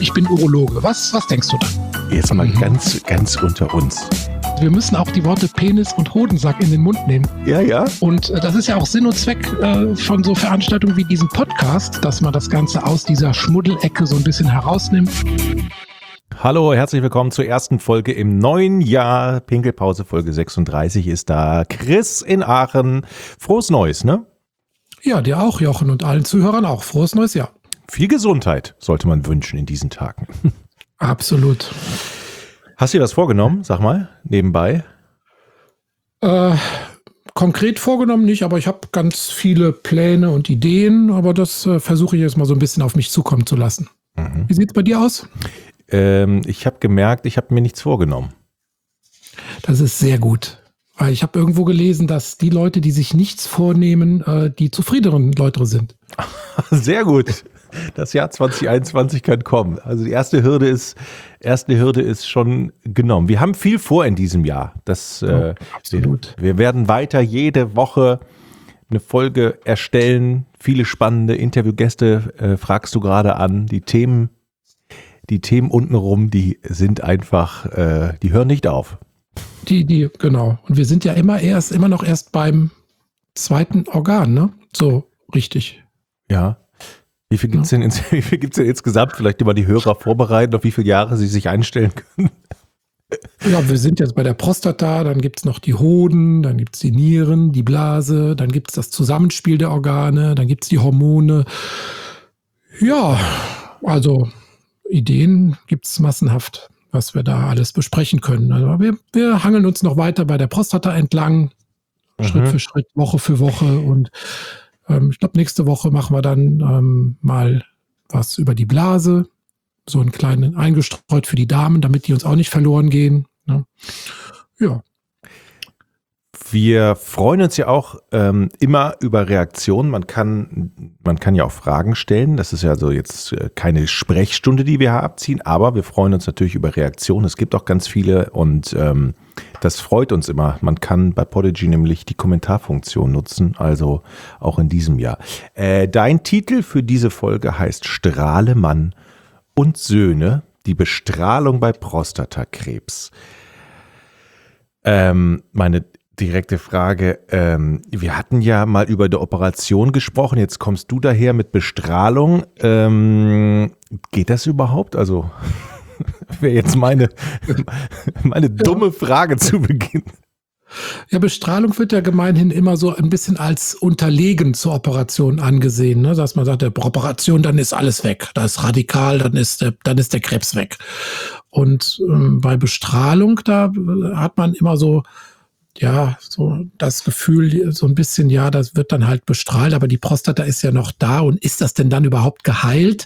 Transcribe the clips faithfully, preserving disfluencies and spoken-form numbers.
ich bin Urologe. Was, was denkst du dann? Jetzt mal ganz, ganz unter uns. Wir müssen auch die Worte Penis und Hodensack in den Mund nehmen. Ja, ja. Und äh, das ist ja auch Sinn und Zweck äh, von so Veranstaltungen wie diesem Podcast, dass man das Ganze aus dieser Schmuddelecke so ein bisschen herausnimmt. Hallo, herzlich willkommen zur ersten Folge im neuen Jahr. Pinkelpause Folge sechsunddreißig ist da. Chris in Aachen. Frohes Neues, ne? Ja, dir auch, Jochen, und allen Zuhörern auch. Frohes neues Jahr. Viel Gesundheit sollte man wünschen in diesen Tagen. Absolut. Hast du dir was vorgenommen, sag mal, nebenbei? Äh, konkret vorgenommen nicht, aber ich habe ganz viele Pläne und Ideen, aber das äh, versuche ich jetzt mal so ein bisschen auf mich zukommen zu lassen. Mhm. Wie sieht es bei dir aus? Ähm, ich habe gemerkt, ich habe mir nichts vorgenommen. Das ist sehr gut. Weil ich habe irgendwo gelesen, dass die Leute, die sich nichts vornehmen, äh, die zufriedeneren Leute sind. Sehr gut. Das Jahr zwanzig einundzwanzig kann kommen. Also die erste Hürde ist, erste Hürde ist schon genommen. Wir haben viel vor in diesem Jahr. Das, ja, äh, absolut. Wir, wir werden weiter jede Woche eine Folge erstellen. Viele spannende Interviewgäste äh, fragst du gerade an. Die Themen, die Themen untenrum, die sind einfach, äh, die hören nicht auf. Die, die, genau. Und wir sind ja immer erst, immer noch erst beim zweiten Organ, ne? So richtig. Ja. Wie viel gibt's denn, ins, wie viel gibt's denn insgesamt? Vielleicht immer die Hörer vorbereiten, auf wie viele Jahre sie sich einstellen können. Ja, wir sind jetzt bei der Prostata, dann gibt's noch die Hoden, dann gibt's die Nieren, die Blase, dann gibt's das Zusammenspiel der Organe, dann gibt's die Hormone. Ja, also Ideen gibt's massenhaft, was wir da alles besprechen können. Also wir, wir hangeln uns noch weiter bei der Prostata entlang, mhm. Schritt für Schritt, Woche für Woche, und ich glaube, nächste Woche machen wir dann ähm, mal was über die Blase, so einen kleinen eingestreut für die Damen, damit die uns auch nicht verloren gehen. Ne? Ja. Wir freuen uns ja auch ähm, immer über Reaktionen. Man kann, man kann ja auch Fragen stellen. Das ist ja so jetzt keine Sprechstunde, die wir hier abziehen, aber wir freuen uns natürlich über Reaktionen. Es gibt auch ganz viele, und ähm, das freut uns immer. Man kann bei Podigy nämlich die Kommentarfunktion nutzen, also auch in diesem Jahr. Äh, dein Titel für diese Folge heißt Strahlemann und Söhne, die Bestrahlung bei Prostatakrebs. Ähm, meine direkte Frage, ähm, wir hatten ja mal über die Operation gesprochen, jetzt kommst du daher mit Bestrahlung. Ähm, geht das überhaupt? Also wäre jetzt meine, meine dumme ja. Frage zu Beginn. Ja, Bestrahlung wird ja gemeinhin immer so ein bisschen als unterlegen zur Operation angesehen, ne? Dass man sagt, der Operation, dann ist alles weg. Da ist radikal, dann ist der, dann ist der Krebs weg. Und ähm, bei Bestrahlung, da hat man immer so, ja, so das Gefühl, so ein bisschen, ja, das wird dann halt bestrahlt, aber die Prostata ist ja noch da, und ist das denn dann überhaupt geheilt?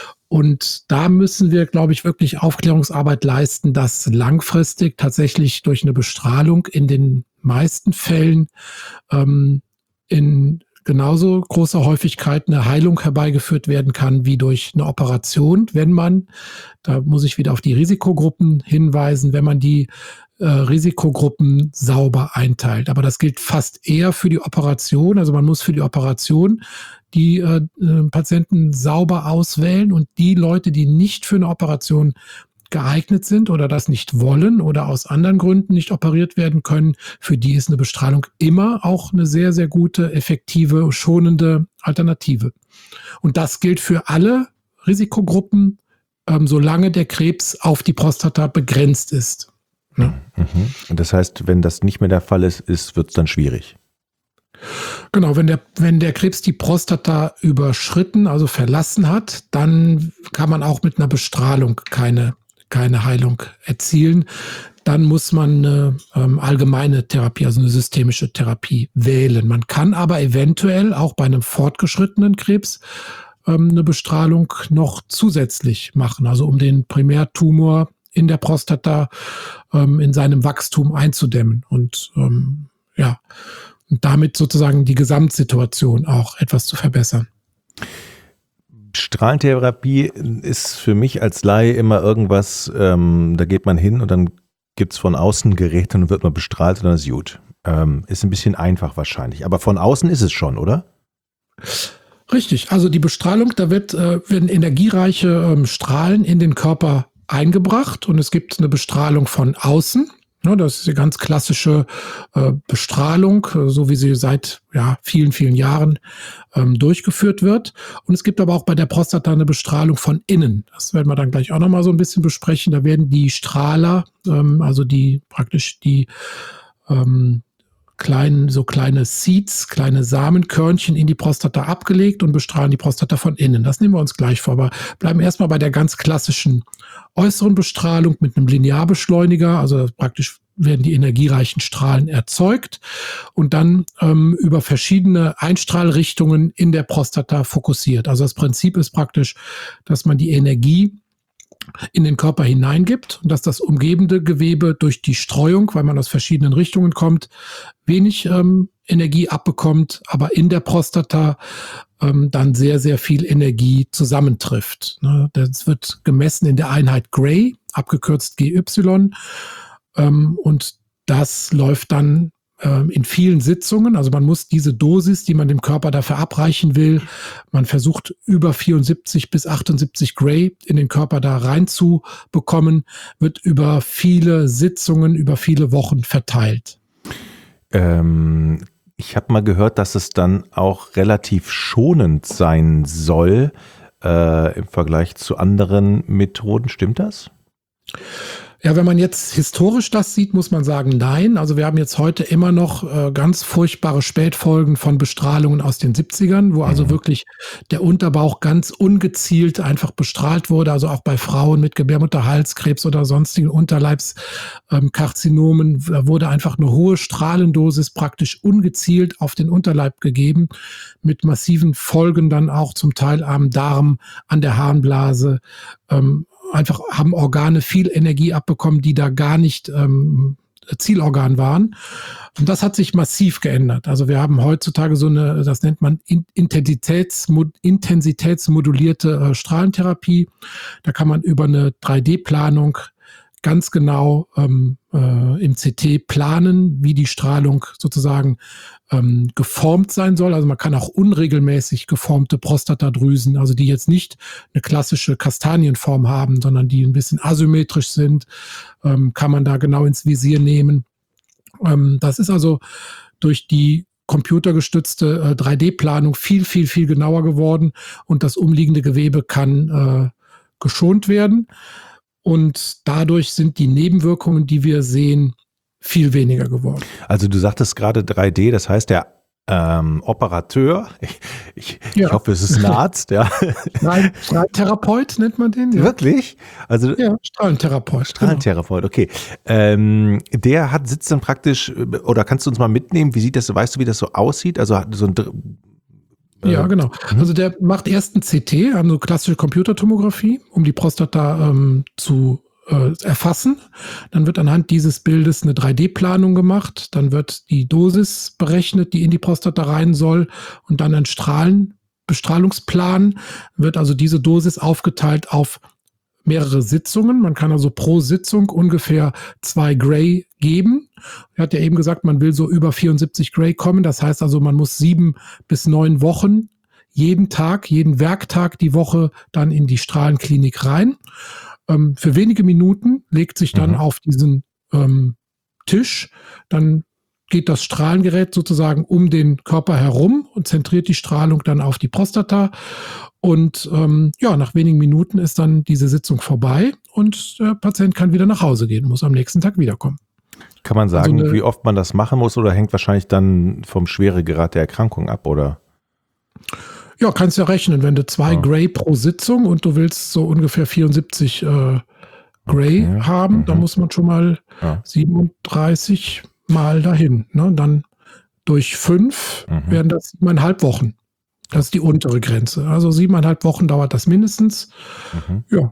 Und da müssen wir, glaube ich, wirklich Aufklärungsarbeit leisten, dass langfristig tatsächlich durch eine Bestrahlung in den meisten Fällen ähm, in genauso großer Häufigkeit eine Heilung herbeigeführt werden kann wie durch eine Operation, wenn man, da muss ich wieder auf die Risikogruppen hinweisen, wenn man die äh, Risikogruppen sauber einteilt. Aber das gilt fast eher für die Operation. Also man muss für die Operation die äh, Patienten sauber auswählen, und die Leute, die nicht für eine Operation geeignet sind oder das nicht wollen oder aus anderen Gründen nicht operiert werden können, für die ist eine Bestrahlung immer auch eine sehr, sehr gute, effektive, schonende Alternative. Und das gilt für alle Risikogruppen, ähm, solange der Krebs auf die Prostata begrenzt ist. Ne? Mhm. Und das heißt, wenn das nicht mehr der Fall ist, ist wird es dann schwierig. Genau, wenn der, wenn der Krebs die Prostata überschritten, also verlassen hat, dann kann man auch mit einer Bestrahlung keine, keine Heilung erzielen. Dann muss man eine ähm, allgemeine Therapie, also eine systemische Therapie wählen. Man kann aber eventuell auch bei einem fortgeschrittenen Krebs ähm, eine Bestrahlung noch zusätzlich machen, also um den Primärtumor in der Prostata ähm, in seinem Wachstum einzudämmen und ähm, ja, und damit sozusagen die Gesamtsituation auch etwas zu verbessern. Strahlentherapie ist für mich als Laie immer irgendwas, ähm, da geht man hin und dann gibt es von außen ein Gerät und dann wird man bestrahlt und dann ist gut. Ähm, ist ein bisschen einfach wahrscheinlich, aber von außen ist es schon, oder? Richtig, also die Bestrahlung, da wird, äh, werden energiereiche ähm, Strahlen in den Körper eingebracht und es gibt eine Bestrahlung von außen. Ne, das ist die ganz klassische äh, Bestrahlung, äh, so wie sie seit ja, vielen, vielen Jahren ähm, durchgeführt wird. Und es gibt aber auch bei der Prostata eine Bestrahlung von innen. Das werden wir dann gleich auch nochmal so ein bisschen besprechen. Da werden die Strahler, ähm, also die praktisch die ähm, kleinen, so kleine Seeds, kleine Samenkörnchen in die Prostata abgelegt und bestrahlen die Prostata von innen. Das nehmen wir uns gleich vor, aber bleiben erstmal bei der ganz klassischen äußeren Bestrahlung mit einem Linearbeschleuniger, also praktisch werden die energiereichen Strahlen erzeugt und dann ähm, über verschiedene Einstrahlrichtungen in der Prostata fokussiert. Also das Prinzip ist praktisch, dass man die Energie in den Körper hineingibt und dass das umgebende Gewebe durch die Streuung, weil man aus verschiedenen Richtungen kommt, wenig ähm, Energie abbekommt, aber in der Prostata ähm, dann sehr, sehr viel Energie zusammentrifft. Ne? Das wird gemessen in der Einheit Gray, abgekürzt G Y, ähm, und das läuft dann in vielen Sitzungen, also man muss diese Dosis, die man dem Körper dafür abreichen will, man versucht über vierundsiebzig bis achtundsiebzig Gray in den Körper da reinzubekommen, wird über viele Sitzungen, über viele Wochen verteilt. Ähm, ich habe mal gehört, dass es dann auch relativ schonend sein soll äh, im Vergleich zu anderen Methoden. Stimmt das? Ja, wenn man jetzt historisch das sieht, muss man sagen, nein. Also wir haben jetzt heute immer noch äh, ganz furchtbare Spätfolgen von Bestrahlungen aus den siebzigern, wo also mhm. wirklich der Unterbauch ganz ungezielt einfach bestrahlt wurde. Also auch bei Frauen mit Gebärmutterhalskrebs oder sonstigen Unterleibskarzinomen ähm, wurde einfach eine hohe Strahlendosis praktisch ungezielt auf den Unterleib gegeben, mit massiven Folgen dann auch zum Teil am Darm, an der Harnblase, ähm, einfach haben Organe viel Energie abbekommen, die da gar nicht ähm, Zielorgan waren. Und das hat sich massiv geändert. Also wir haben heutzutage so eine, das nennt man Intensitäts, intensitätsmodulierte äh, Strahlentherapie. Da kann man über eine drei D-Planung ganz genau ähm, äh, im C T planen, wie die Strahlung sozusagen ähm, geformt sein soll. Also man kann auch unregelmäßig geformte Prostatadrüsen, also die jetzt nicht eine klassische Kastanienform haben, sondern die ein bisschen asymmetrisch sind, ähm, kann man da genau ins Visier nehmen. Ähm, das ist also durch die computergestützte äh, drei D-Planung viel, viel, viel genauer geworden und das umliegende Gewebe kann äh, geschont werden. Und dadurch sind die Nebenwirkungen, die wir sehen, viel weniger geworden. Also du sagtest gerade drei D, das heißt der ähm, Operateur, ich, ich, ja. ich hoffe, es ist ein Arzt, ja. Nein, Strahlentherapeut nennt man den. Ja. Wirklich? Also, ja, Strahlentherapeut. Strahlentherapeut, genau. Okay. Ähm, der hat, sitzt dann praktisch, oder kannst du uns mal mitnehmen, wie sieht das, weißt du, wie das so aussieht? Also so ein Ja, genau. Also der macht erst ein C T, also klassische Computertomographie, um die Prostata ähm, zu äh, erfassen. Dann wird anhand dieses Bildes eine drei D-Planung gemacht. Dann wird die Dosis berechnet, die in die Prostata rein soll. Und dann ein Strahlen, Bestrahlungsplan. Wird also diese Dosis aufgeteilt auf mehrere Sitzungen. Man kann also pro Sitzung ungefähr zwei Gray geben. Er hat ja eben gesagt, man will so über vierundsiebzig Gray kommen. Das heißt also, man muss sieben bis neun Wochen jeden Tag, jeden Werktag die Woche dann in die Strahlenklinik rein. Ähm, für wenige Minuten legt sich dann mhm. auf diesen ähm, Tisch, dann geht das Strahlengerät sozusagen um den Körper herum und zentriert die Strahlung dann auf die Prostata. Und ähm, ja, nach wenigen Minuten ist dann diese Sitzung vorbei und der Patient kann wieder nach Hause gehen, muss am nächsten Tag wiederkommen. Kann man sagen, also eine, wie oft man das machen muss oder hängt wahrscheinlich dann vom Schweregrad der Erkrankung ab, oder? Ja, kannst ja rechnen, wenn du zwei oh. Gray pro Sitzung und du willst so ungefähr vierundsiebzig äh, Gray okay. haben, mhm. dann muss man schon mal ja. siebenunddreißig Mal dahin. Ne? Dann durch fünf mhm. wären das siebeneinhalb Wochen. Das ist die untere Grenze. Also siebeneinhalb Wochen dauert das mindestens. Mhm. Ja.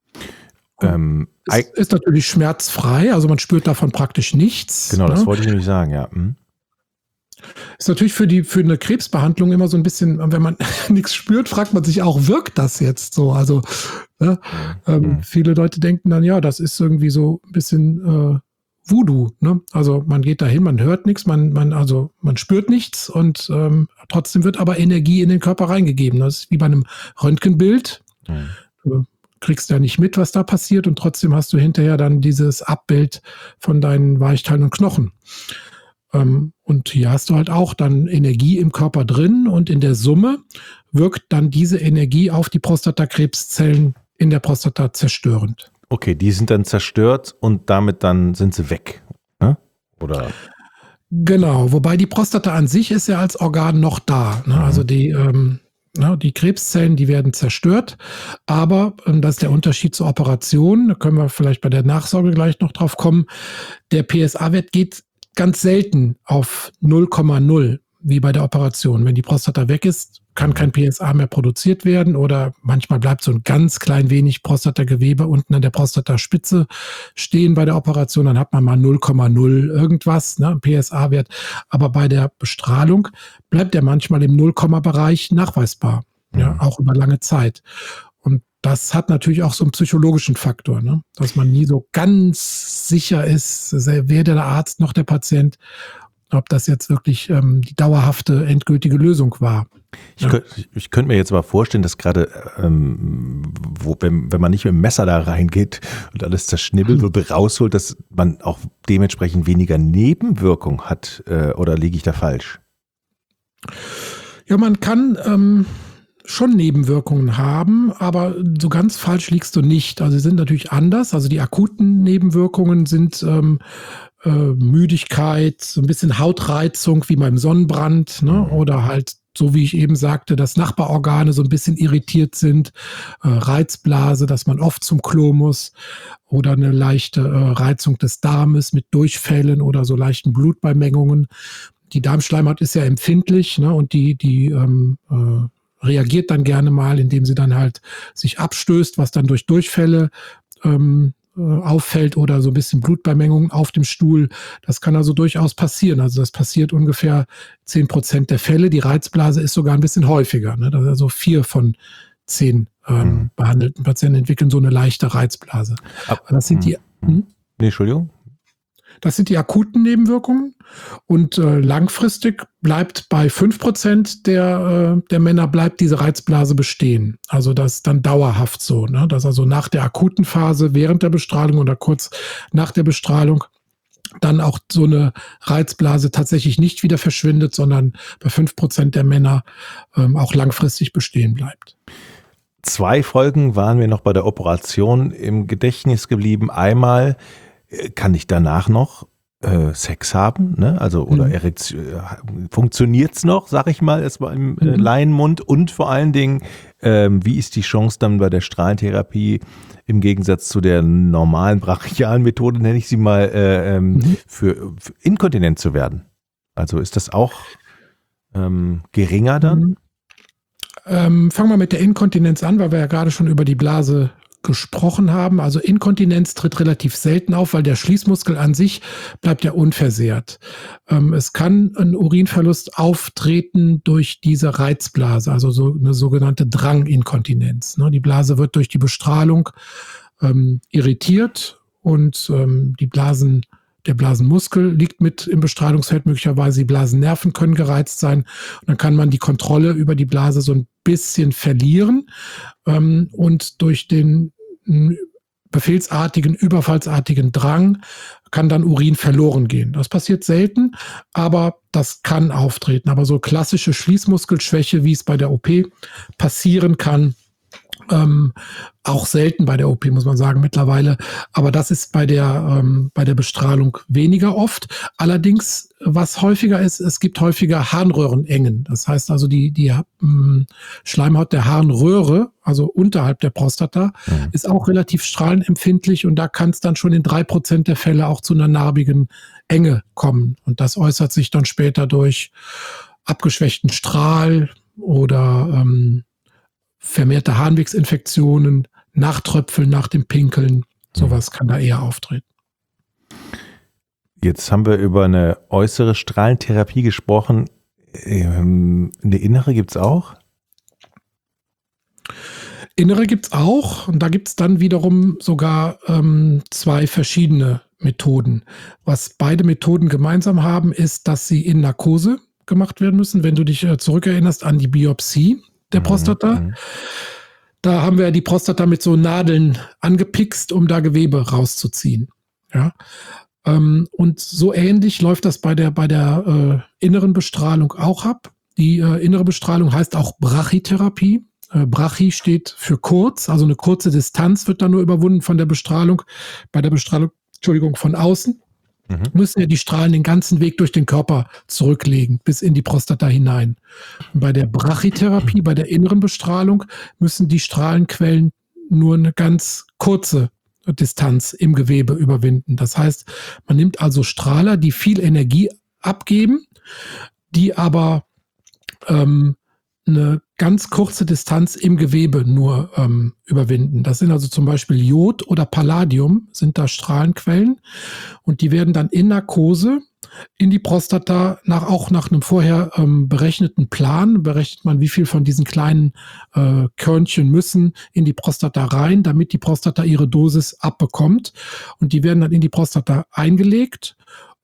Ähm, es ist natürlich schmerzfrei, also man spürt davon praktisch nichts. Genau, ne? Das wollte ich nämlich sagen, ja. Mhm. Ist natürlich für die für eine Krebsbehandlung immer so ein bisschen, wenn man nichts spürt, fragt man sich auch, wirkt das jetzt so? Also ne? mhm. ähm, viele Leute denken dann, ja, das ist irgendwie so ein bisschen äh, Voodoo, ne? Also man geht dahin, man hört nichts, man, man, also man spürt nichts und ähm, trotzdem wird aber Energie in den Körper reingegeben. Das ist wie bei einem Röntgenbild. Mhm. Du kriegst ja nicht mit, was da passiert und trotzdem hast du hinterher dann dieses Abbild von deinen Weichteilen und Knochen. Ähm, und hier hast du halt auch dann Energie im Körper drin und in der Summe wirkt dann diese Energie auf die Prostatakrebszellen in der Prostata zerstörend. Okay, die sind dann zerstört und damit dann sind sie weg, ne? Oder? Genau, wobei die Prostata an sich ist ja als Organ noch da. Ne? Mhm. Also die, ähm, ne, die Krebszellen, die werden zerstört, aber ähm, das ist der Unterschied zur Operation. Da können wir vielleicht bei der Nachsorge gleich noch drauf kommen. Der P S A-Wert geht ganz selten auf null Komma null, wie bei der Operation. Wenn die Prostata weg ist, kann kein P S A mehr produziert werden oder manchmal bleibt so ein ganz klein wenig Prostatagewebe unten an der Prostataspitze stehen bei der Operation. Dann hat man mal null Komma null irgendwas, ne, P S A-Wert. Aber bei der Bestrahlung bleibt der manchmal im Null-Komma-Bereich nachweisbar, ja, auch über lange Zeit. Und das hat natürlich auch so einen psychologischen Faktor, ne, dass man nie so ganz sicher ist, weder der Arzt noch der Patient, ob das jetzt wirklich ähm, die dauerhafte, endgültige Lösung war. Ich, ja. könnte, ich könnte mir jetzt aber vorstellen, dass gerade, ähm, wo, wenn, wenn man nicht mit dem Messer da reingeht und alles zerschnibbelt und rausholt, dass man auch dementsprechend weniger Nebenwirkung hat, äh, oder liege ich da falsch? Ja, man kann ähm, schon Nebenwirkungen haben, aber so ganz falsch liegst du nicht. Also sie sind natürlich anders. Also die akuten Nebenwirkungen sind ähm, äh, Müdigkeit, so ein bisschen Hautreizung wie beim Sonnenbrand, ne? Oder halt, so wie ich eben sagte, dass Nachbarorgane so ein bisschen irritiert sind, äh, Reizblase, dass man oft zum Klo muss oder eine leichte äh, Reizung des Darmes mit Durchfällen oder so leichten Blutbeimengungen. Die Darmschleimhaut ist ja empfindlich, ne? Und die, die ähm, äh, reagiert dann gerne mal, indem sie dann halt sich abstößt, was dann durch Durchfälle ähm, auffällt oder so ein bisschen Blutbeimengungen auf dem Stuhl. Das kann also durchaus passieren. Also das passiert ungefähr zehn Prozent der Fälle. Die Reizblase ist sogar ein bisschen häufiger. Ne? Das ist also vier von zehn ähm, mhm. behandelten Patienten entwickeln so eine leichte Reizblase. Ab, das sind die. Hm? Nee, Entschuldigung. Das sind die akuten Nebenwirkungen und äh, langfristig bleibt bei fünf Prozent der, äh, der Männer bleibt diese Reizblase bestehen. Also das ist dann dauerhaft so, ne? Dass also nach der akuten Phase, während der Bestrahlung oder kurz nach der Bestrahlung dann auch so eine Reizblase tatsächlich nicht wieder verschwindet, sondern bei fünf Prozent der Männer ähm, auch langfristig bestehen bleibt. Zwei Folgen waren wir noch bei der Operation im Gedächtnis geblieben. Einmal, kann ich danach noch äh, Sex haben, ne? Also oder mhm. Erektion, funktioniert's noch, sag ich mal, erstmal im äh, Laienmund, und vor allen Dingen, ähm, wie ist die Chance dann bei der Strahlentherapie im Gegensatz zu der normalen brachialen Methode, nenne ich sie mal, äh, ähm, mhm. für, für inkontinent zu werden? Also ist das auch ähm, geringer dann? Mhm. Ähm, fangen wir mit der Inkontinenz an, weil wir ja gerade schon über die Blase gesprochen haben. Also Inkontinenz tritt relativ selten auf, weil der Schließmuskel an sich bleibt ja unversehrt. Ähm, es kann ein Urinverlust auftreten durch diese Reizblase, also so eine sogenannte Dranginkontinenz. Ne? Die Blase wird durch die Bestrahlung ähm, irritiert und ähm, die Blasen, der Blasenmuskel liegt mit im Bestrahlungsfeld möglicherweise, die Blasennerven können gereizt sein und dann kann man die Kontrolle über die Blase so ein bisschen verlieren ähm, und durch den m, befehlsartigen, überfallsartigen Drang kann dann Urin verloren gehen. Das passiert selten, aber das kann auftreten. Aber so klassische Schließmuskelschwäche, wie es bei der O P passieren kann, Ähm, auch selten bei der O P, muss man sagen, mittlerweile. Aber das ist bei der, ähm, bei der Bestrahlung weniger oft. Allerdings, was häufiger ist, es gibt häufiger Harnröhrenengen. Das heißt also, die, die ähm, Schleimhaut der Harnröhre, also unterhalb der Prostata, mhm. ist auch relativ strahlenempfindlich und da kann es dann schon in drei Prozent der Fälle auch zu einer narbigen Enge kommen. Und das äußert sich dann später durch abgeschwächten Strahl oder ähm, vermehrte Harnwegsinfektionen, Nachtröpfeln nach dem Pinkeln, sowas kann da eher auftreten. Jetzt haben wir über eine äußere Strahlentherapie gesprochen. Ähm, eine innere gibt es auch? Innere gibt es auch und da gibt es dann wiederum sogar ähm, zwei verschiedene Methoden. Was beide Methoden gemeinsam haben, ist, dass sie in Narkose gemacht werden müssen. Wenn du dich äh, zurückerinnerst an die Biopsie der Prostata, Mhm. da haben wir die Prostata mit so Nadeln angepickst, um da Gewebe rauszuziehen. Ja. Ähm, und so ähnlich läuft das bei der, bei der äh, inneren Bestrahlung auch ab. Die äh, innere Bestrahlung heißt auch Brachytherapie. Äh, Brachy steht für kurz, also eine kurze Distanz wird dann nur überwunden von der Bestrahlung. Bei der Bestrahlung, Entschuldigung, von außen Mhm. müssen ja die Strahlen den ganzen Weg durch den Körper zurücklegen, bis in die Prostata hinein. Und bei der Brachytherapie, bei der inneren Bestrahlung, müssen die Strahlenquellen nur eine ganz kurze Distanz im Gewebe überwinden. Das heißt, man nimmt also Strahler, die viel Energie abgeben, die aber ähm, eine ganz kurze Distanz im Gewebe nur ähm, überwinden. Das sind also zum Beispiel Jod oder Palladium, sind da Strahlenquellen und die werden dann in Narkose in die Prostata, nach, auch nach einem vorher ähm, berechneten Plan, berechnet man, wie viel von diesen kleinen äh, Körnchen müssen in die Prostata rein, damit die Prostata ihre Dosis abbekommt. Und die werden dann in die Prostata eingelegt.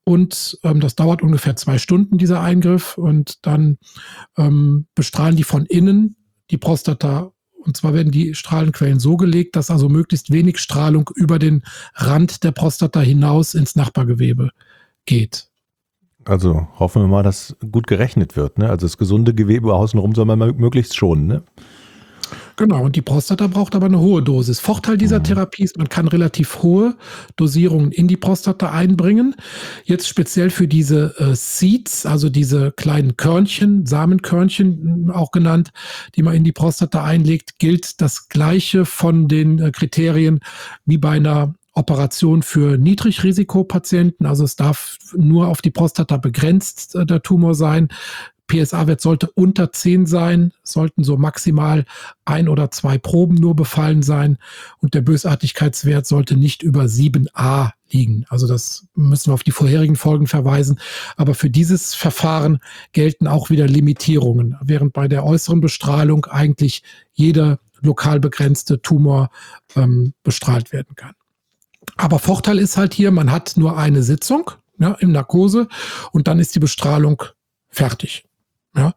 Und ähm, das dauert ungefähr zwei Stunden, dieser Eingriff. Und dann ähm, bestrahlen die von innen die Prostata. Und zwar werden die Strahlenquellen so gelegt, dass also möglichst wenig Strahlung über den Rand der Prostata hinaus ins Nachbargewebe geht. Also hoffen wir mal, dass gut gerechnet wird. Ne? Also das gesunde Gewebe außenrum soll man möglichst schonen. Ne? Genau, und die Prostata braucht aber eine hohe Dosis. Vorteil dieser Mhm. Therapie ist, man kann relativ hohe Dosierungen in die Prostata einbringen. Jetzt speziell für diese äh, Seeds, also diese kleinen Körnchen, Samenkörnchen auch genannt, die man in die Prostata einlegt, gilt das Gleiche von den äh, Kriterien wie bei einer Operation für Niedrigrisikopatienten. Also es darf nur auf die Prostata begrenzt äh, der Tumor sein. P S A-Wert sollte unter zehn sein, sollten so maximal ein oder zwei Proben nur befallen sein und der Bösartigkeitswert sollte nicht über sieben a liegen. Also das müssen wir auf die vorherigen Folgen verweisen. Aber für dieses Verfahren gelten auch wieder Limitierungen, während bei der äußeren Bestrahlung eigentlich jeder lokal begrenzte Tumor ähm, bestrahlt werden kann. Aber Vorteil ist halt hier, man hat nur eine Sitzung, ja, im Narkose und dann ist die Bestrahlung fertig. Ja.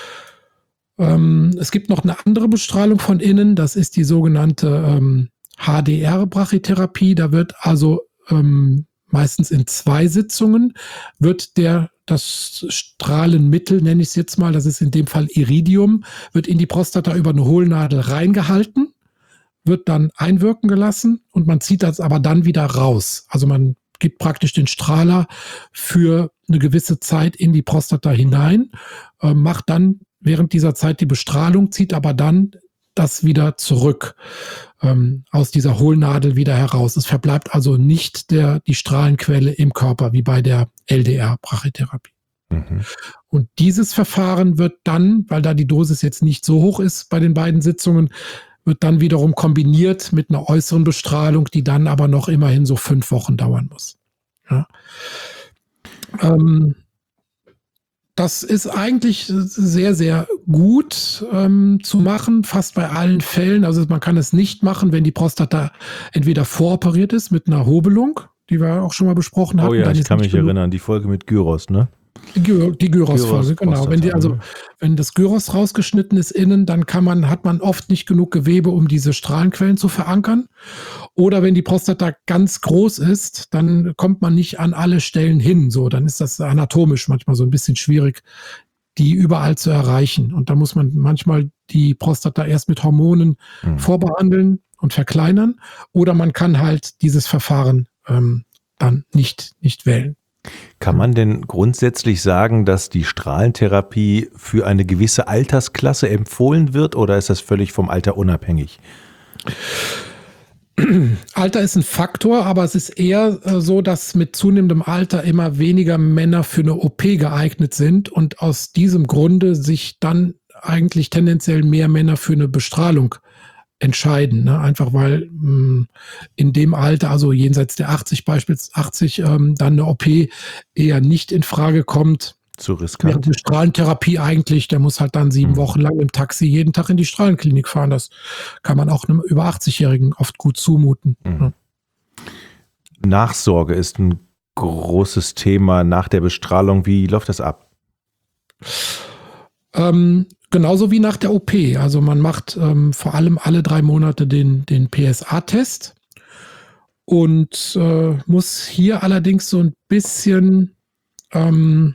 Ähm, es gibt noch eine andere Bestrahlung von innen, das ist die sogenannte ähm, H D R-Brachytherapie. Da wird also ähm, meistens in zwei Sitzungen, wird der, das Strahlenmittel, nenne ich es jetzt mal, das ist in dem Fall Iridium, wird in die Prostata über eine Hohlnadel reingehalten, wird dann einwirken gelassen und man zieht das aber dann wieder raus. Also man gibt praktisch den Strahler für eine gewisse Zeit in die Prostata hinein, äh, macht dann während dieser Zeit die Bestrahlung, zieht aber dann das wieder zurück ähm, aus dieser Hohlnadel wieder heraus. Es verbleibt also nicht der, die Strahlenquelle im Körper, wie bei der L D R-Brachytherapie. Mhm. Und dieses Verfahren wird dann, weil da die Dosis jetzt nicht so hoch ist bei den beiden Sitzungen, wird dann wiederum kombiniert mit einer äußeren Bestrahlung, die dann aber noch immerhin so fünf Wochen dauern muss. Ja. Ähm, das ist eigentlich sehr, sehr gut ähm, zu machen, fast bei allen Fällen. Also man kann es nicht machen, wenn die Prostata entweder voroperiert ist mit einer Hobelung, die wir auch schon mal besprochen hatten. Oh ja, Dann ich ist kann nicht mich genug- erinnern, die Folge mit Gyros, ne? Die, Gy die Gyros-Phase, genau. Prostata, Wenn die, also, ne? wenn das Gyros rausgeschnitten ist innen, dann kann man, hat man oft nicht genug Gewebe, um diese Strahlenquellen zu verankern. Oder wenn die Prostata ganz groß ist, dann kommt man nicht an alle Stellen hin. So, dann ist das anatomisch manchmal so ein bisschen schwierig, die überall zu erreichen. Und da muss man manchmal die Prostata erst mit Hormonen Mhm. vorbehandeln und verkleinern. Oder man kann halt dieses Verfahren ähm, dann nicht, nicht wählen. Kann man denn grundsätzlich sagen, dass die Strahlentherapie für eine gewisse Altersklasse empfohlen wird oder ist das völlig vom Alter unabhängig? Alter ist ein Faktor, aber es ist eher äh, so, dass mit zunehmendem Alter immer weniger Männer für eine O P geeignet sind und aus diesem Grunde sich dann eigentlich tendenziell mehr Männer für eine Bestrahlung entscheiden. Ne? Einfach weil mh, in dem Alter, also jenseits der achtzig beispielsweise, achtzig, ähm, dann eine O P eher nicht in Frage kommt. Zu Während riskant? die Strahlentherapie eigentlich, der muss halt dann sieben Mhm. Wochen lang im Taxi jeden Tag in die Strahlenklinik fahren. Das kann man auch einem über achtzig-Jährigen oft gut zumuten. Mhm. Ne? Nachsorge ist ein großes Thema nach der Bestrahlung. Wie läuft das ab? Ähm, genauso wie nach der O P. Also man macht ähm, vor allem alle drei Monate den, den P S A-Test und äh, muss hier allerdings so ein bisschen ähm,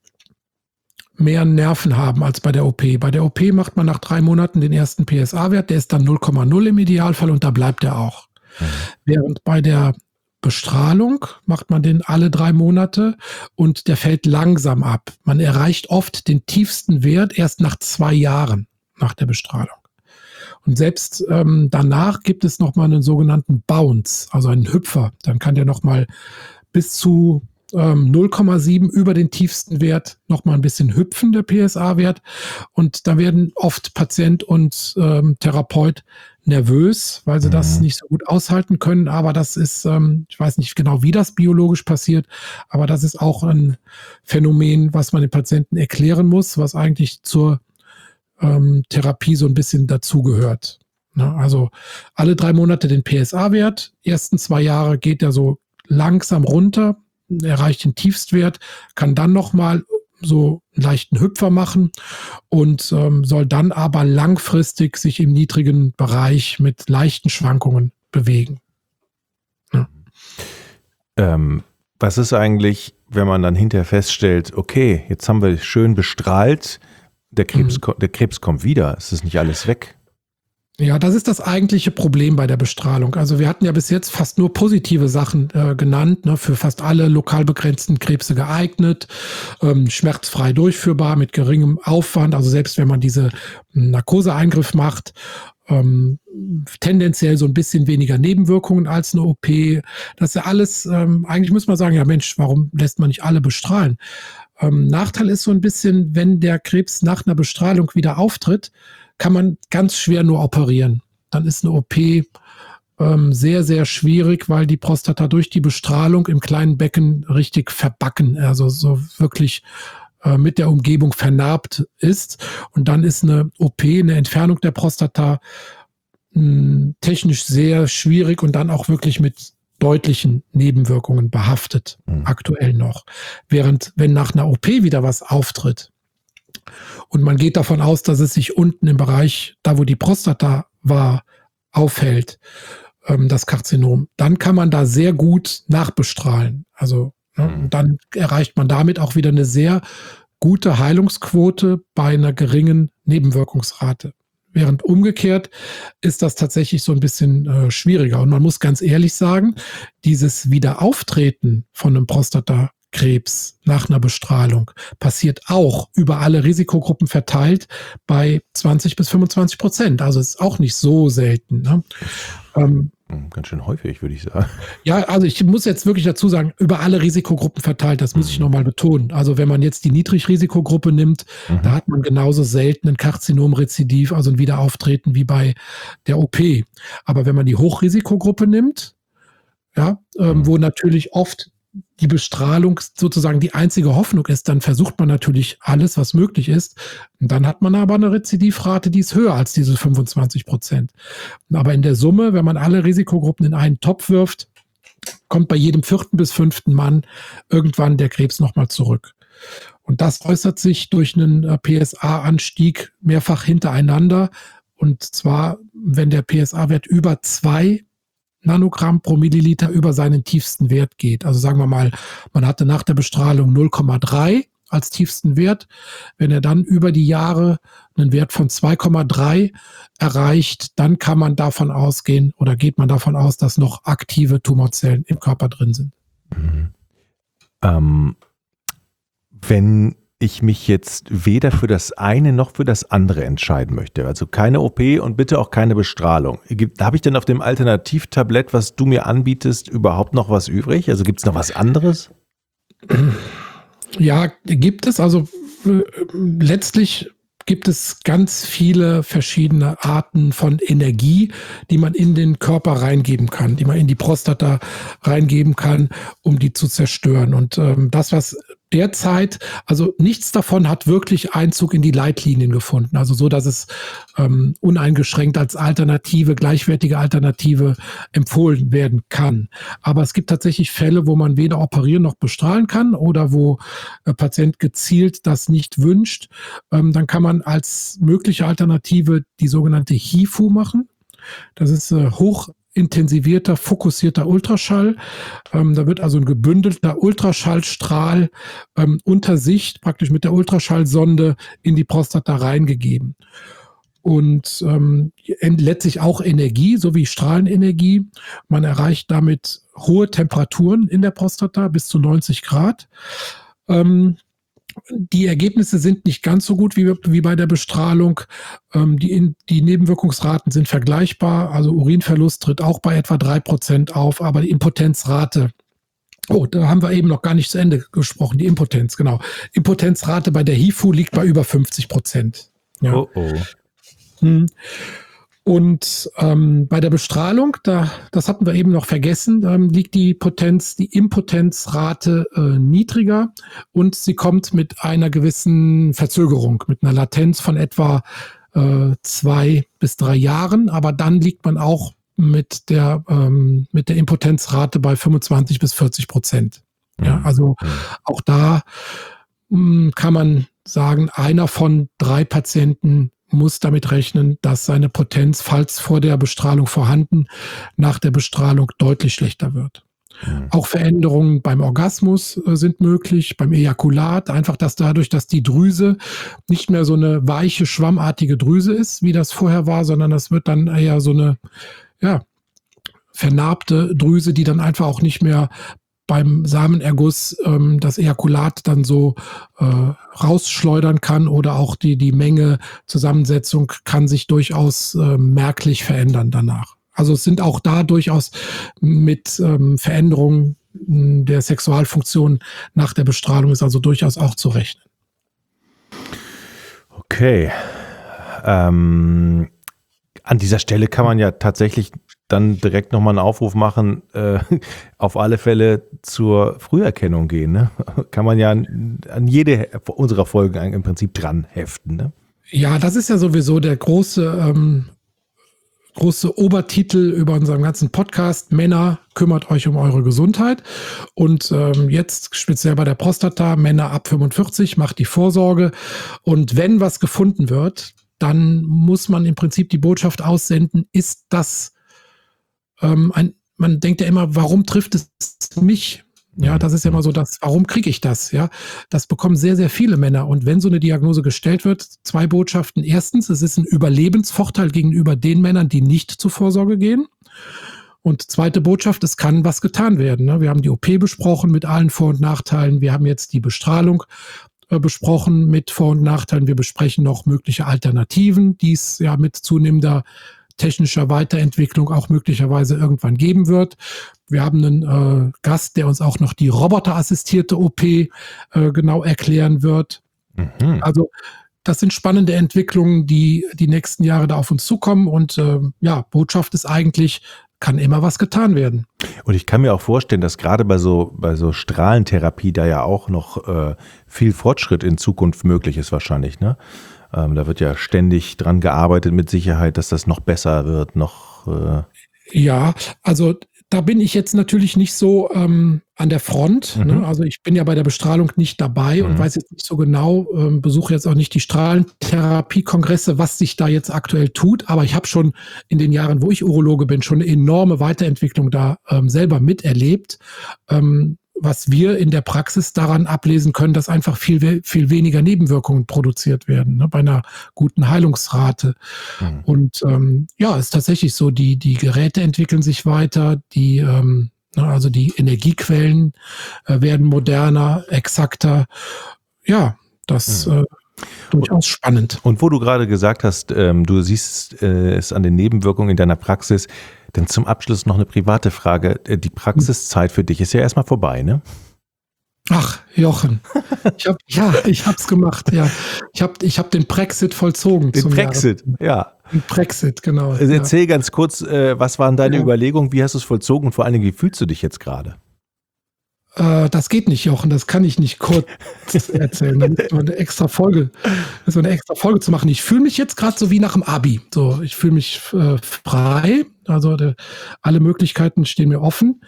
mehr Nerven haben als bei der O P. Bei der O P macht man nach drei Monaten den ersten P S A-Wert, der ist dann null Komma null im Idealfall und da bleibt er auch. Mhm. Während bei der Bestrahlung macht man den alle drei Monate und der fällt langsam ab. Man erreicht oft den tiefsten Wert erst nach zwei Jahren nach der Bestrahlung. Und selbst ähm, danach gibt es nochmal einen sogenannten Bounce, also einen Hüpfer. Dann kann der nochmal bis zu ähm, null Komma sieben über den tiefsten Wert nochmal ein bisschen hüpfen, der P S A-Wert. Und da werden oft Patient und ähm, Therapeut nervös, weil sie mhm. das nicht so gut aushalten können. Aber das ist, ähm, ich weiß nicht genau, wie das biologisch passiert, aber das ist auch ein Phänomen, was man den Patienten erklären muss, was eigentlich zur ähm, Therapie so ein bisschen dazugehört. Ne? Also alle drei Monate den P S A-Wert. Ersten zwei Jahre geht er so langsam runter, erreicht den Tiefstwert, kann dann nochmal so einen leichten Hüpfer machen und ähm, soll dann aber langfristig sich im niedrigen Bereich mit leichten Schwankungen bewegen. Ja. Ähm, was ist eigentlich, wenn man dann hinterher feststellt, okay, jetzt haben wir schön bestrahlt, der Krebs, mhm. der Krebs kommt wieder, ist das nicht alles weg? Ja, das ist das eigentliche Problem bei der Bestrahlung. Also wir hatten ja bis jetzt fast nur positive Sachen äh, genannt, ne, für fast alle lokal begrenzten Krebse geeignet, ähm, schmerzfrei durchführbar, mit geringem Aufwand. Also selbst wenn man diese Narkoseeingriff macht, ähm, tendenziell so ein bisschen weniger Nebenwirkungen als eine O P. Das ist ja alles, ähm, eigentlich muss man sagen, ja Mensch, warum lässt man nicht alle bestrahlen? Ähm, Nachteil ist so ein bisschen, wenn der Krebs nach einer Bestrahlung wieder auftritt, kann man ganz schwer nur operieren. Dann ist eine O P ähm, sehr, sehr schwierig, weil die Prostata durch die Bestrahlung im kleinen Becken richtig verbacken, also so wirklich äh, mit der Umgebung vernarbt ist. Und dann ist eine O P, eine Entfernung der Prostata, mh, technisch sehr schwierig und dann auch wirklich mit deutlichen Nebenwirkungen behaftet, mhm. aktuell noch. Während, wenn nach einer O P wieder was auftritt, und man geht davon aus, dass es sich unten im Bereich, da wo die Prostata war, aufhält, ähm, das Karzinom. Dann kann man da sehr gut nachbestrahlen. Also ne, mhm. dann erreicht man damit auch wieder eine sehr gute Heilungsquote bei einer geringen Nebenwirkungsrate. Während umgekehrt ist das tatsächlich so ein bisschen äh, schwieriger. Und man muss ganz ehrlich sagen, dieses Wiederauftreten von einem Prostata Krebs nach einer Bestrahlung passiert auch über alle Risikogruppen verteilt bei zwanzig bis fünfundzwanzig Prozent. Also ist auch nicht so selten. Ne? Ähm, Ganz schön häufig, würde ich sagen. Ja, also ich muss jetzt wirklich dazu sagen, über alle Risikogruppen verteilt, das muss mhm. ich nochmal betonen. Also wenn man jetzt die Niedrigrisikogruppe nimmt, mhm. da hat man genauso selten ein Karzinomrezidiv, also ein Wiederauftreten wie bei der O P. Aber wenn man die Hochrisikogruppe nimmt, ja, ähm, mhm. wo natürlich oft die Bestrahlung sozusagen die einzige Hoffnung ist, dann versucht man natürlich alles, was möglich ist. Und dann hat man aber eine Rezidivrate, die ist höher als diese fünfundzwanzig Prozent. Aber in der Summe, wenn man alle Risikogruppen in einen Topf wirft, kommt bei jedem vierten bis fünften Mann irgendwann der Krebs nochmal zurück. Und das äußert sich durch einen P S A-Anstieg mehrfach hintereinander. Und zwar, wenn der P S A-Wert über zwei Nanogramm pro Milliliter über seinen tiefsten Wert geht. Also sagen wir mal, man hatte nach der Bestrahlung null Komma drei als tiefsten Wert. Wenn er dann über die Jahre einen Wert von zwei Komma drei erreicht, dann kann man davon ausgehen oder geht man davon aus, dass noch aktive Tumorzellen im Körper drin sind. Mhm. Ähm, wenn ich mich jetzt weder für das eine noch für das andere entscheiden möchte. Also keine O P und bitte auch keine Bestrahlung. Habe ich denn auf dem Alternativtablett, was du mir anbietest, überhaupt noch was übrig? Also gibt es noch was anderes? Ja, gibt es. Also äh, letztlich gibt es ganz viele verschiedene Arten von Energie, die man in den Körper reingeben kann, die man in die Prostata reingeben kann, um die zu zerstören. Und ähm, das, was derzeit, also nichts davon hat wirklich Einzug in die Leitlinien gefunden. Also so, dass es ähm, uneingeschränkt als Alternative, gleichwertige Alternative empfohlen werden kann. Aber es gibt tatsächlich Fälle, wo man weder operieren noch bestrahlen kann oder wo der Patient gezielt das nicht wünscht. Ähm, dann kann man als mögliche Alternative die sogenannte H I F U machen. Das ist äh, hochintensivierter, fokussierter Ultraschall. Ähm, da wird also ein gebündelter Ultraschallstrahl ähm, unter Sicht praktisch mit der Ultraschallsonde in die Prostata reingegeben. Und ähm, letztlich auch Energie, sowie Strahlenenergie. Man erreicht damit hohe Temperaturen in der Prostata, bis zu neunzig Grad. Ähm, Die Ergebnisse sind nicht ganz so gut wie, wie bei der Bestrahlung. Ähm, die, in, die Nebenwirkungsraten sind vergleichbar. Also Urinverlust tritt auch bei etwa drei Prozent auf, aber die Impotenzrate, oh, da haben wir eben noch gar nicht zu Ende gesprochen, die Impotenz, genau. Impotenzrate bei der H I F U liegt bei über fünfzig Prozent. Ja. Oh oh. Hm. Und ähm, bei der Bestrahlung, da, das hatten wir eben noch vergessen, ähm, liegt die Potenz, die Impotenzrate äh, niedriger und sie kommt mit einer gewissen Verzögerung, mit einer Latenz von etwa äh, zwei bis drei Jahren. Aber dann liegt man auch mit der, ähm, mit der Impotenzrate bei fünfundzwanzig bis vierzig Prozent. Ja, also auch da mh, kann man sagen, einer von drei Patienten muss damit rechnen, dass seine Potenz, falls vor der Bestrahlung vorhanden, nach der Bestrahlung deutlich schlechter wird. Mhm. Auch Veränderungen beim Orgasmus äh, sind möglich, beim Ejakulat, einfach dass dadurch, dass die Drüse nicht mehr so eine weiche, schwammartige Drüse ist, wie das vorher war, sondern das wird dann eher so eine, ja, vernarbte Drüse, die dann einfach auch nicht mehr beim Samenerguss ähm, das Ejakulat dann so äh, rausschleudern kann oder auch die, die Menge, Zusammensetzung kann sich durchaus äh, merklich verändern danach. Also es sind auch da durchaus mit ähm, Veränderungen der Sexualfunktion nach der Bestrahlung ist also durchaus auch zu rechnen. Okay. Ähm, an dieser Stelle kann man ja tatsächlich dann direkt nochmal einen Aufruf machen, äh, auf alle Fälle zur Früherkennung gehen. Ne? Kann man ja an, an jede unserer Folgen im Prinzip dran heften. Ne? Ja, das ist ja sowieso der große, ähm, große Obertitel über unseren ganzen Podcast. Männer, kümmert euch um eure Gesundheit. Und ähm, jetzt speziell bei der Prostata, Männer ab fünfundvierzig, macht die Vorsorge. Und wenn was gefunden wird, dann muss man im Prinzip die Botschaft aussenden, ist das Ähm, ein, man denkt ja immer, warum trifft es mich? Ja, das ist ja immer so das, warum kriege ich das? Ja, das bekommen sehr, sehr viele Männer. Und wenn so eine Diagnose gestellt wird, zwei Botschaften. Erstens, es ist ein Überlebensvorteil gegenüber den Männern, die nicht zur Vorsorge gehen. Und zweite Botschaft, es kann was getan werden. Ne? Wir haben die O P besprochen mit allen Vor- und Nachteilen. Wir haben jetzt die Bestrahlung äh, besprochen mit Vor- und Nachteilen. Wir besprechen noch mögliche Alternativen, die es ja mit zunehmender technischer Weiterentwicklung auch möglicherweise irgendwann geben wird. Wir haben einen äh, Gast, der uns auch noch die roboterassistierte O P äh, genau erklären wird. Mhm. Also das sind spannende Entwicklungen, die die nächsten Jahre da auf uns zukommen. Und äh, ja, Botschaft ist eigentlich, kann immer was getan werden. Und ich kann mir auch vorstellen, dass gerade bei so, bei so Strahlentherapie da ja auch noch äh, viel Fortschritt in Zukunft möglich ist wahrscheinlich, ne? Ähm, da wird ja ständig dran gearbeitet, mit Sicherheit, dass das noch besser wird, noch. Äh ja, also da bin ich jetzt natürlich nicht so ähm, an der Front. Mhm. Ne? Also ich bin ja bei der Bestrahlung nicht dabei mhm. und weiß jetzt nicht so genau, ähm, besuche jetzt auch nicht die Strahlentherapie-Kongresse, was sich da jetzt aktuell tut. Aber ich habe schon in den Jahren, wo ich Urologe bin, schon eine enorme Weiterentwicklung da ähm, selber miterlebt. Ähm, was wir in der Praxis daran ablesen können, dass einfach viel, viel weniger Nebenwirkungen produziert werden, ne, bei einer guten Heilungsrate. Mhm. Und ähm, ja, ist tatsächlich so, die, die Geräte entwickeln sich weiter, die, ähm, also die Energiequellen äh, werden moderner, exakter. Ja, das mhm. äh, durchaus spannend. Und wo du gerade gesagt hast, ähm, du siehst äh, es an den Nebenwirkungen in deiner Praxis, dann zum Abschluss noch eine private Frage. Die Praxiszeit für dich ist ja erstmal vorbei, ne? Ach, Jochen. Ich hab, ja, ich hab's gemacht, ja. Ich hab, ich hab den Brexit vollzogen. Den Brexit, ja. Den Brexit, genau. Also erzähl ja. ganz kurz, äh, was waren deine ja. Überlegungen, wie hast du es vollzogen und vor allen Dingen, wie fühlst du dich jetzt gerade? Äh, das geht nicht, Jochen, das kann ich nicht kurz erzählen. Da müssen wir eine extra Folge, müssen wir eine extra Folge zu machen. Ich fühle mich jetzt gerade so wie nach dem Abi. So, ich fühle mich äh, frei. Also de, alle Möglichkeiten stehen mir offen.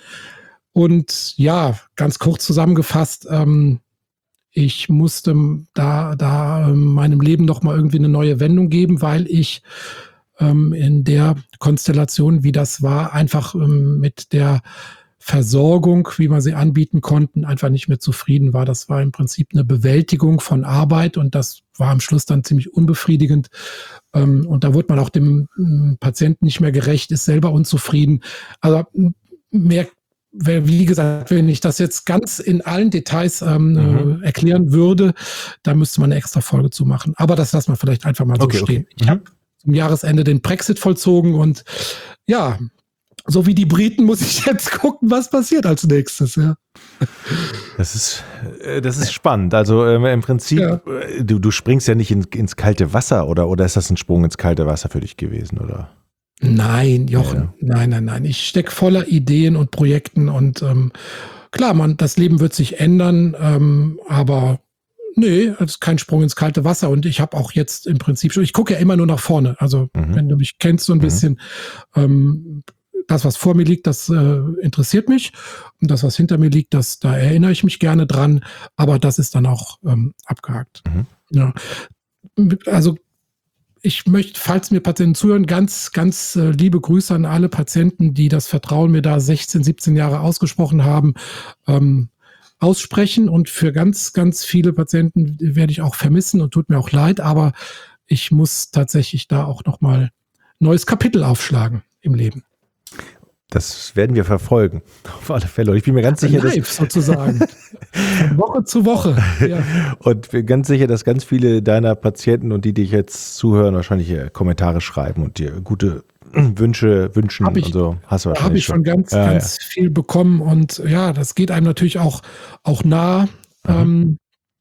Und ja, ganz kurz zusammengefasst, ähm, ich musste da, da meinem Leben noch mal irgendwie eine neue Wendung geben, weil ich ähm, in der Konstellation, wie das war, einfach ähm, mit der Versorgung, wie wir sie anbieten konnten, einfach nicht mehr zufrieden war. Das war im Prinzip eine Bewältigung von Arbeit und das war am Schluss dann ziemlich unbefriedigend. Ähm, und da wurde man auch dem ähm, Patienten nicht mehr gerecht, ist selber unzufrieden. Also mehr, wie gesagt, wenn ich das jetzt ganz in allen Details ähm, mhm. äh, erklären würde, da müsste man eine extra Folge zu machen. Aber das lassen wir vielleicht einfach mal so okay, stehen. Okay. Ich habe zum Jahresende den Brexit vollzogen und ja, so wie die Briten muss ich jetzt gucken, was passiert als nächstes. Ja. Das ist, das ist spannend. Also ähm, im Prinzip, ja. du, du springst ja nicht in, ins kalte Wasser oder, oder ist das ein Sprung ins kalte Wasser für dich gewesen? Oder? Nein, Jochen, ja. nein, nein, nein. Ich stecke voller Ideen und Projekten und ähm, klar, man, das Leben wird sich ändern, ähm, aber nee, das ist kein Sprung ins kalte Wasser und ich habe auch jetzt im Prinzip schon, ich gucke ja immer nur nach vorne. Also mhm. wenn du mich kennst so ein mhm. bisschen, ähm, das, was vor mir liegt, das äh, interessiert mich. Und das, was hinter mir liegt, das, da erinnere ich mich gerne dran. Aber das ist dann auch ähm, abgehakt. Mhm. Ja. Also ich möchte, falls mir Patienten zuhören, ganz, ganz äh, liebe Grüße an alle Patienten, die das Vertrauen mir da sechzehn, siebzehn Jahre ausgesprochen haben, ähm, aussprechen. Und für ganz, ganz viele Patienten werde ich auch vermissen und tut mir auch leid. Aber ich muss tatsächlich da auch nochmal neues Kapitel aufschlagen im Leben. Das werden wir verfolgen, auf alle Fälle. Und ich bin mir ganz sicher, live dass sozusagen, von Woche zu Woche. Ja. Und bin ganz sicher, dass ganz viele deiner Patienten und die, die dich jetzt zuhören, wahrscheinlich Kommentare schreiben und dir gute Wünsche wünschen hab ich, und so. Hast du wahrscheinlich habe ich schon ganz, ja, ganz ja. viel bekommen und ja, das geht einem natürlich auch, auch nah. Mhm. Ähm,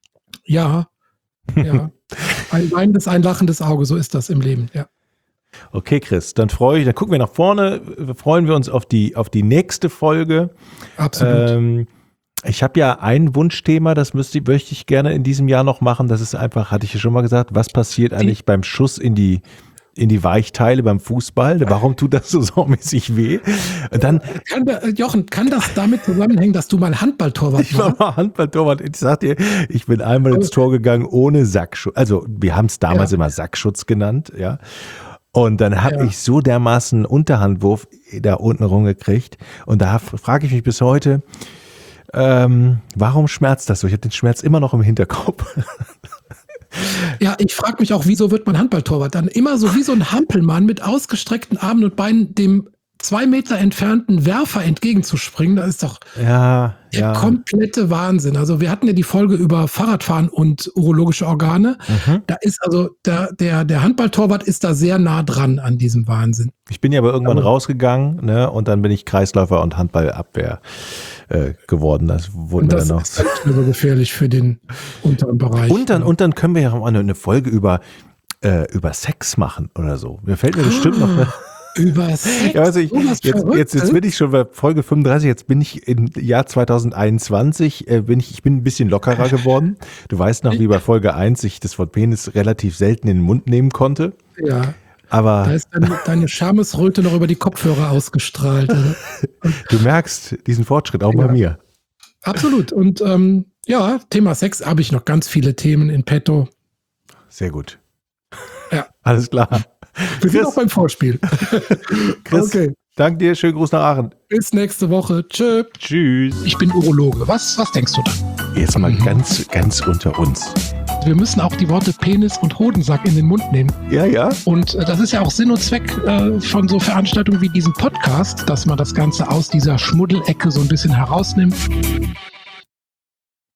ja, ja. Ein weinendes, ein lachendes Auge, so ist das im Leben, ja. Okay, Chris, dann freue ich, dann gucken wir nach vorne, freuen wir uns auf die, auf die nächste Folge. Absolut. Ähm, ich habe ja ein Wunschthema, das müsste, möchte ich gerne in diesem Jahr noch machen. Das ist einfach, hatte ich ja schon mal gesagt, was passiert eigentlich die, beim Schuss in die, in die Weichteile beim Fußball? Warum tut das so saumäßig weh? Und dann, kann da, Jochen, kann das damit zusammenhängen, dass du mal Handballtorwart warst? Ich war mal Handballtorwart. Ich sag dir, ich bin einmal ins Tor gegangen ohne Sackschutz. Also wir haben es damals ja. immer Sackschutz genannt, ja. Und dann habe ja. ich so dermaßen einen Unterhandwurf da unten rumgekriegt. Und da frage ich mich bis heute, ähm, warum schmerzt das so? Ich habe den Schmerz immer noch im Hinterkopf. Ja, ich frage mich auch, wieso wird man Handballtorwart? Dann immer so wie so ein Hampelmann mit ausgestreckten Armen und Beinen dem zwei Meter entfernten Werfer entgegenzuspringen, das ist doch ja, der ja. komplette Wahnsinn. Also wir hatten ja die Folge über Fahrradfahren und urologische Organe. Mhm. Da ist also der, der, der Handballtorwart ist da sehr nah dran an diesem Wahnsinn. Ich bin ja aber irgendwann aber, rausgegangen, ne, und dann bin ich Kreisläufer und Handballabwehr äh, geworden. Das wurde und das dann noch ist nicht mehr so gefährlich für den unteren Bereich. Und dann, und dann können wir ja auch eine Folge über, äh, über Sex machen oder so. Mir fällt mir bestimmt noch eine Über Sex? Ja, also ich, jetzt, jetzt, jetzt bin ich schon bei Folge fünfunddreißig, jetzt bin ich im Jahr zwanzig einundzwanzig, äh, bin ich, ich bin ein bisschen lockerer geworden. Du weißt noch, wie bei Folge eins ich das Wort Penis relativ selten in den Mund nehmen konnte. Ja. Aber da ist deine, deine Schamesröte noch über die Kopfhörer ausgestrahlt. Du merkst diesen Fortschritt auch ja. bei mir. Absolut. Und ähm, ja, Thema Sex habe ich noch ganz viele Themen in petto. Sehr gut. Ja. Alles klar. Wir sind auch beim Vorspiel. Chris, okay. Danke dir, schönen Gruß nach Aachen. Bis nächste Woche. Tschö. Tschüss. Ich bin Urologe. Was, was denkst du da? Jetzt mal mhm. ganz, ganz unter uns. Wir müssen auch die Worte Penis und Hodensack in den Mund nehmen. Ja, ja. Und äh, das ist ja auch Sinn und Zweck äh, von so Veranstaltungen wie diesem Podcast, dass man das Ganze aus dieser Schmuddelecke so ein bisschen herausnimmt.